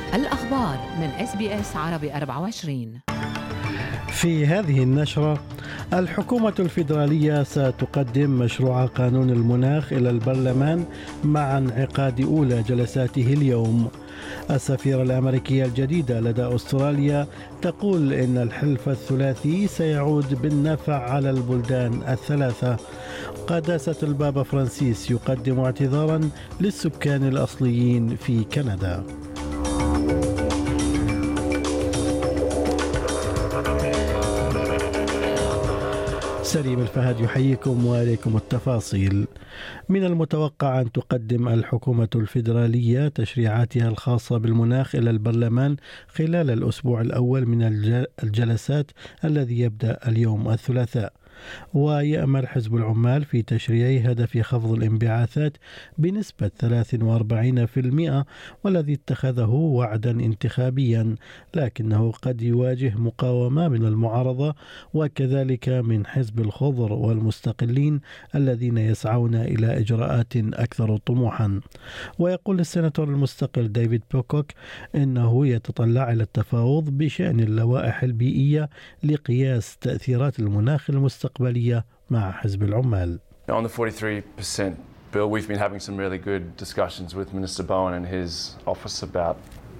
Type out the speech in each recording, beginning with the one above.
الأخبار من SBS عربي 24. في هذه النشرة، الحكومة الفيدرالية ستقدم مشروع قانون المناخ إلى البرلمان مع انعقاد أولى جلساته اليوم. السفيرة الأمريكية الجديدة لدى أستراليا تقول إن الحلف الثلاثي سيعود بالنفع على البلدان الثلاثة. قداسة البابا فرانسيس يقدم اعتذارا للسكان الأصليين في كندا. سليم الفهد يحييكم وإليكم التفاصيل. من المتوقع أن تقدم الحكومة الفيدرالية تشريعاتها الخاصة بالمناخ إلى البرلمان خلال الأسبوع الأول من الجلسات الذي يبدأ اليوم الثلاثاء. ويأمل حزب العمال في تشريع هدف خفض الانبعاثات بنسبة 43%، والذي اتخذه وعدا انتخابيا، لكنه قد يواجه مقاومة من المعارضة وكذلك من حزب الخضر والمستقلين الذين يسعون إلى إجراءات أكثر طموحا. ويقول السيناتور المستقل ديفيد بوكوك إنه يتطلع إلى التفاوض بشأن اللوائح البيئية لقياس تأثيرات المناخ المستقبلية مع حزب العمال. On the 43% bill, we've been having some really good discussions with Minister Bowen and his office about,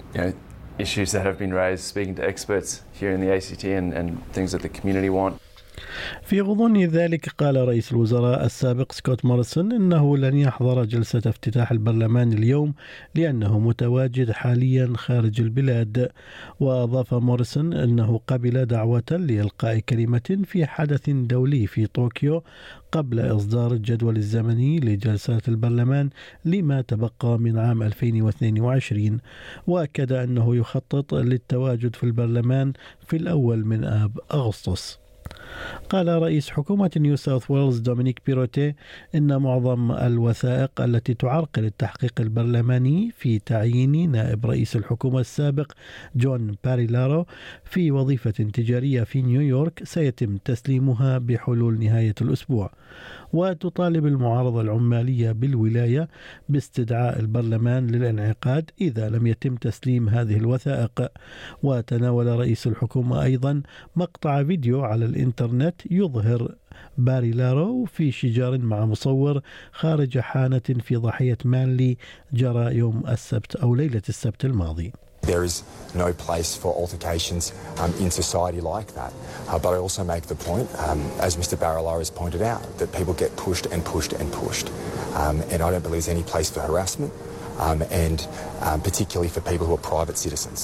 issues that have been raised, speaking to experts here in the ACT and things that the community want. في غضون ذلك، قال رئيس الوزراء السابق سكوت موريسون إنه لن يحضر جلسة افتتاح البرلمان اليوم لأنه متواجد حاليا خارج البلاد. وأضاف موريسون أنه قبل دعوة لإلقاء كلمة في حدث دولي في طوكيو قبل إصدار الجدول الزمني لجلسات البرلمان لما تبقى من عام 2022. وأكد أنه يخطط للتواجد في البرلمان في الأول من آب أغسطس. قال رئيس حكومة نيو ساوث ويلز دومينيك بيروتي إن معظم الوثائق التي تعرقل التحقيق البرلماني في تعيين نائب رئيس الحكومة السابق جون باريلارو في وظيفة تجارية في نيويورك سيتم تسليمها بحلول نهاية الأسبوع. وتطالب المعارضة العمالية بالولاية باستدعاء البرلمان للانعقاد إذا لم يتم تسليم هذه الوثائق. وتناول رئيس الحكومة أيضا مقطع فيديو على الإنترنت يظهر باريلارو في شجار مع مصور خارج حانة في ضاحية مانلي جرى يوم السبت أو ليلة السبت الماضي. There is no place for altercations in society like that. But I also make the point, as Mr. Barilaro has pointed out, that people get pushed and pushed and pushed. And I don't believe there's any place for harassment, and particularly for people who are private citizens.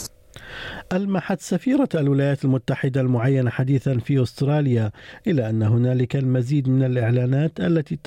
ألمحت سفيرة الولايات المتحدة المعينة حديثا في أستراليا إلى أن هنالك المزيد من الإعلانات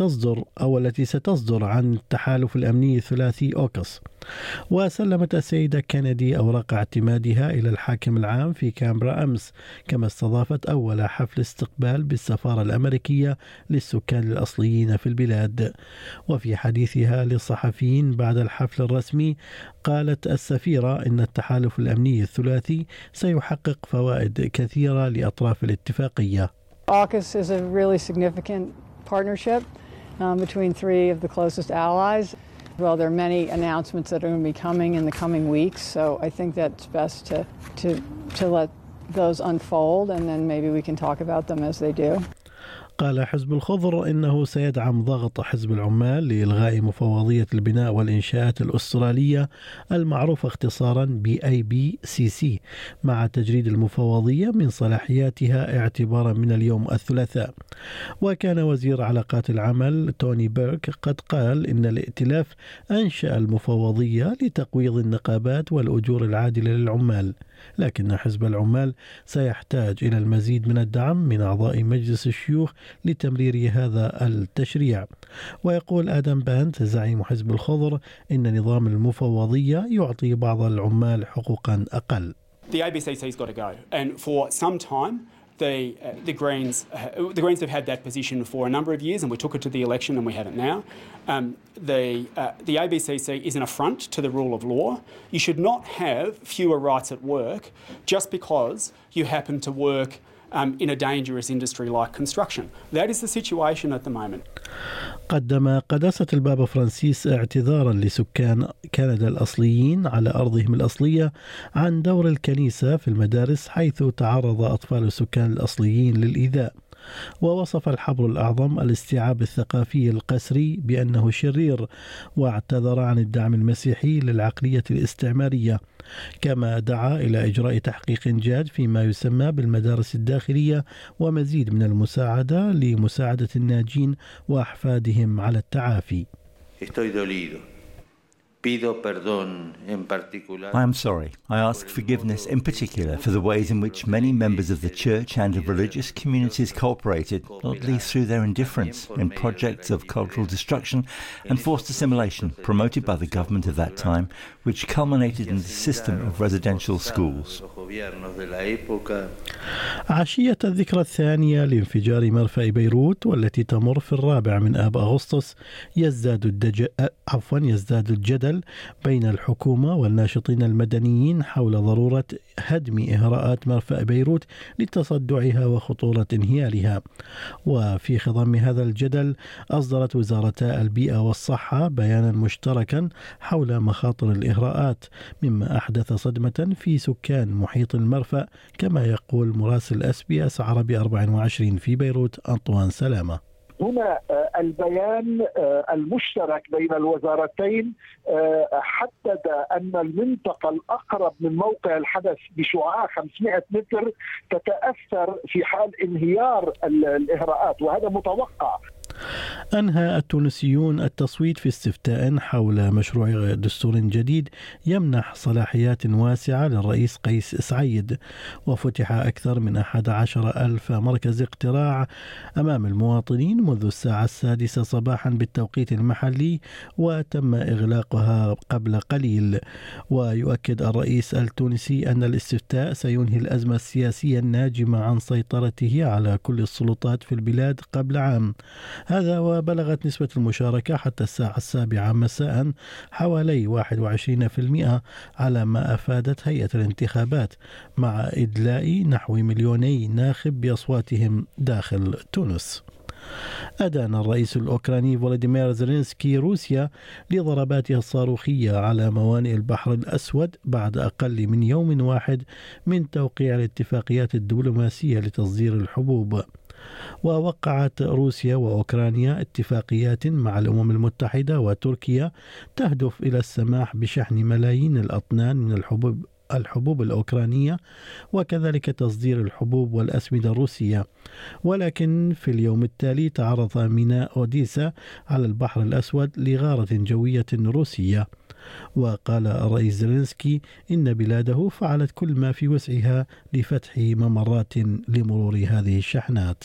التي ستصدر عن التحالف الأمني الثلاثي أوكس. وسلمت السيدة كينيدي أوراق اعتمادها إلى الحاكم العام في كامبرا أمس، كما استضافت أول حفل استقبال بالسفارة الأمريكية للسكان الأصليين في البلاد. وفي حديثها للصحفيين بعد الحفل الرسمي، قالت السفيرة إن التحالف الأمني الثلاثي سيحقق فوائد كثيرة لأطراف الاتفاقية. AUKUS is a really significant partnership between three of the closest allies. Well, there are many announcements that are going to be coming in the coming weeks, so I think that's best to let those unfold, and then maybe we can talk about them as they do. قال حزب الخضر إنه سيدعم ضغط حزب العمال لإلغاء مفوضية البناء والإنشاءات الأسترالية المعروفة اختصارا BABCC مع تجريد المفوضية من صلاحياتها اعتبارا من اليوم الثلاثاء. وكان وزير علاقات العمل توني بيرك قد قال إن الائتلاف أنشأ المفوضية لتقويض النقابات والأجور العادلة للعمال، لكن حزب العمال سيحتاج إلى المزيد من الدعم من أعضاء مجلس الشيوخ لتمرير هذا التشريع. ويقول آدم بانت زعيم حزب الخضر إن نظام المفوضية يعطي بعض العمال حقوقا أقل. The ABCC's got to go, and for some time the Greens have had that position for a number of years, and we took it to the election and we have it now. The ABCC is an affront to the rule of law. You should not have fewer rights at work just because you happen to work in a dangerous industry like construction. That is the situation at the moment. قدم قداسة البابا فرانسيس اعتذارا لسكان كندا الأصليين على أرضهم الأصلية عن دور الكنيسة في المدارس، حيث تعرض أطفال السكان الأصليين للإيذاء. ووصف الحبر الأعظم الاستيعاب الثقافي القسري بأنه شرير، واعتذر عن الدعم المسيحي للعقلية الاستعمارية، كما دعا إلى إجراء تحقيق جاد فيما يسمى بالمدارس الداخلية ومزيد من المساعدة لمساعدة الناجين وأحفادهم على التعافي. I am sorry. I ask forgiveness in particular for the ways in which many members of the church and of religious communities cooperated, not least through their indifference, in projects of cultural destruction and forced assimilation promoted by the government of that time, which culminated in the system of residential schools. عشية الذكرى الثانية لانفجار مرفأ بيروت والتي تمر في 4 من آب أغسطس يزداد الجدل بين الحكومة والناشطين المدنيين حول ضرورة هدم إهراءات مرفأ بيروت لتصدعها وخطورة انهيارها. وفي خضم هذا الجدل أصدرت وزارتا البيئة والصحة بيانا مشتركا حول مخاطر الإهراءات، مما أحدث صدمة في سكان محيط المرفأ، كما يقول مراسل SBS عربي 24 في بيروت أنطوان سلامة. هنا البيان المشترك بين الوزارتين حدد أن المنطقة الأقرب من موقع الحدث بشعاع 500 متر تتأثر في حال انهيار الإهراءات، وهذا متوقع. أنهى التونسيون التصويت في استفتاء حول مشروع دستور جديد يمنح صلاحيات واسعة للرئيس قيس سعيد، وفتح أكثر من 11,000 مركز اقتراع أمام المواطنين منذ الساعة 6 صباحا بالتوقيت المحلي، وتم إغلاقها قبل قليل. ويؤكد الرئيس التونسي أن الاستفتاء سينهي الأزمة السياسية الناجمة عن سيطرته على كل السلطات في البلاد قبل عام. هذا وبلغت نسبة المشاركة حتى الساعة 7 مساء حوالي 21%، على ما أفادت هيئة الانتخابات، مع إدلاء نحو 2,000,000 ناخب بأصواتهم داخل تونس. أدان الرئيس الأوكراني فولوديمير زيلينسكي روسيا لضرباتها الصاروخية على موانئ البحر الأسود بعد أقل من يوم واحد من توقيع الاتفاقيات الدبلوماسية لتصدير الحبوب. ووقعت روسيا وأوكرانيا اتفاقيات مع الأمم المتحدة وتركيا تهدف إلى السماح بشحن ملايين الأطنان من الحبوب الأوكرانية، وكذلك تصدير الحبوب والأسمدة الروسية. ولكن في اليوم التالي تعرض ميناء أوديسا على البحر الأسود لغارة جوية روسية. وقال الرئيس زيلينسكي إن بلاده فعلت كل ما في وسعها لفتح ممرات لمرور هذه الشحنات.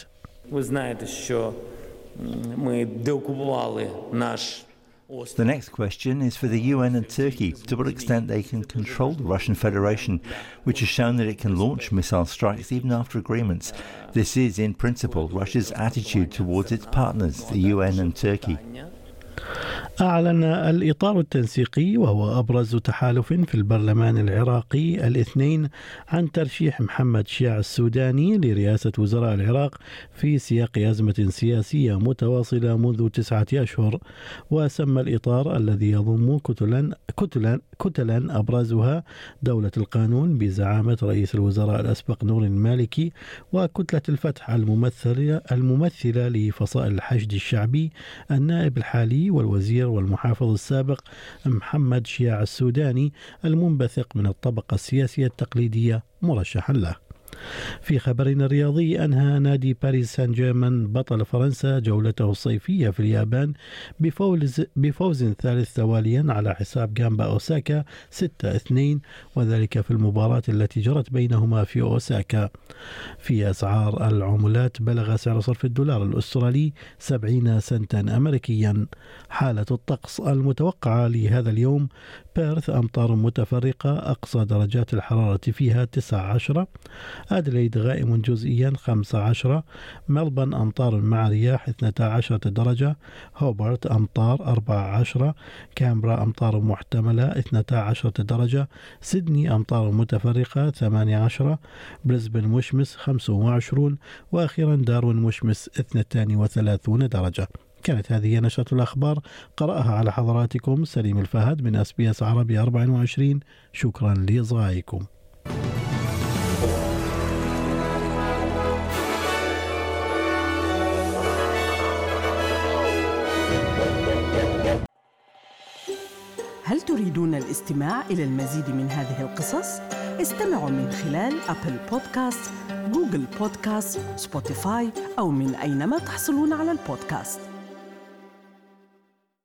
The next question is for the UN and Turkey, to what extent they can control the Russian Federation, which has shown that it can launch missile strikes even after agreements. This is, in principle, Russia's attitude towards its partners, the UN and Turkey. أعلن الإطار التنسيقي وهو أبرز تحالف في البرلمان العراقي الاثنين عن ترشيح محمد شيع السوداني لرئاسة وزراء العراق في سياق أزمة سياسية متواصلة منذ 9 أشهر. وسمى الإطار الذي يضم كتلا أبرزها دولة القانون بزعامة رئيس الوزراء الأسبق نور المالكي، وكتلة الفتح الممثلة لفصائل الحشد الشعبي النائب الحالي والوزير والمحافظ السابق محمد شيع السوداني المنبثق من الطبقة السياسية التقليدية مرشحا له. في خبرنا الرياضي، أنهى نادي باريس سان جيرمان بطل فرنسا جولته الصيفية في اليابان بفوز ثالث تواليا على حساب جامبا أوساكا 6-2، وذلك في المباراة التي جرت بينهما في أوساكا. في أسعار العملات بلغ سعر صرف الدولار الأسترالي 70 سنتا أمريكيا. حالة الطقس المتوقعة لهذا اليوم: بيرث أمطار متفرقة، أقصى درجات الحرارة فيها 19، أدليد غائم جزئيا 15، ملبن أمطار مع رياح 12 درجة، هوبرت أمطار 14، كامبرا أمطار محتملة 12 درجة، سيدني أمطار متفرقة 18، بريسبن مشمس 25، وأخيرا داروين مشمس 32 درجة. كانت هذه نشرة الأخبار قرأها على حضراتكم سليم الفهد من SBS عربي 24. شكرا لإصغائكم. هل تريدون الاستماع إلى المزيد من هذه القصص؟ استمعوا من خلال أبل بودكاست، جوجل بودكاست، سبوتيفاي أو من أينما تحصلون على البودكاست.